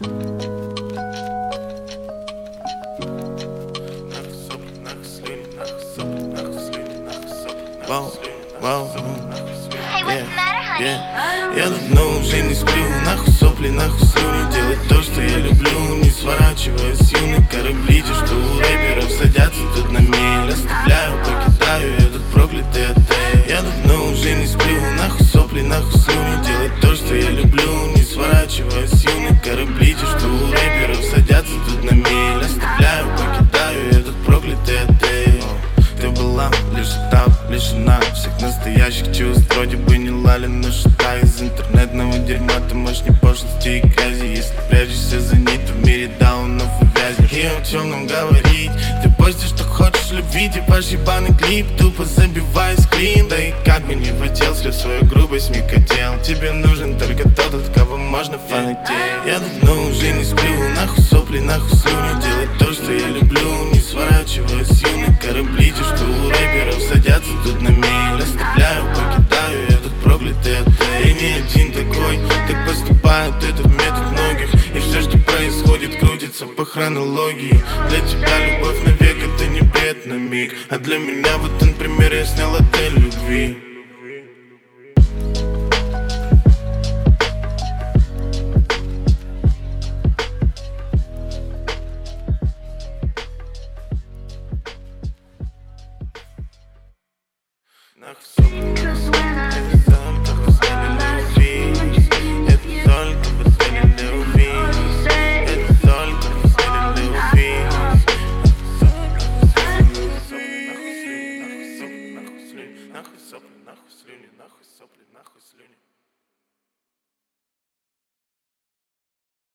Я давно уже не сплю, нахуй сопли, нахуй слюни. Делать то, что я люблю, не сворачивая с юных кораблей. Что у рэперов садятся тут на мель. Оставляю, покидаю этот проклятый отель. Я давно уже не сплю, нахуй сопли, нахуй слюни. Делать то, что я люблю, не сворачивая с юных кораблей. Что у рэперов садятся тут на мель. Оставляю, покидаю этот проклятый отель. Ты была лишь этап, лишена всех настоящих чувств. Вроде бы не лали, но шута из интернетного дерьма. Ты можешь не пошлости и грязи. Если прячешься за ней, то в мире даунов увязнешь. И о темном говорить, ты постишь, что хочешь любви. Типа ебаный клип, тупо забивая склин. Да и как бы не хотел, слив свою грубость микотел. Тебе нужен только тот, от кого можно фанатеть. Я давно уже не сплю, нахуй сопли, нахуй слюни. Делать то, что я люблю, не сворачивая с юных кораблей. Что у рэперов садятся тут на мель. Оставляю, покидаю этот проклятый отель. И не один такой, так поступает этот метод многих. И все, что происходит, крутится по хронологии. Для тебя любовь навек, это не бред на миг. А для меня вот, например, я снял отель любви. Нахуй сопли, нахуй слюни.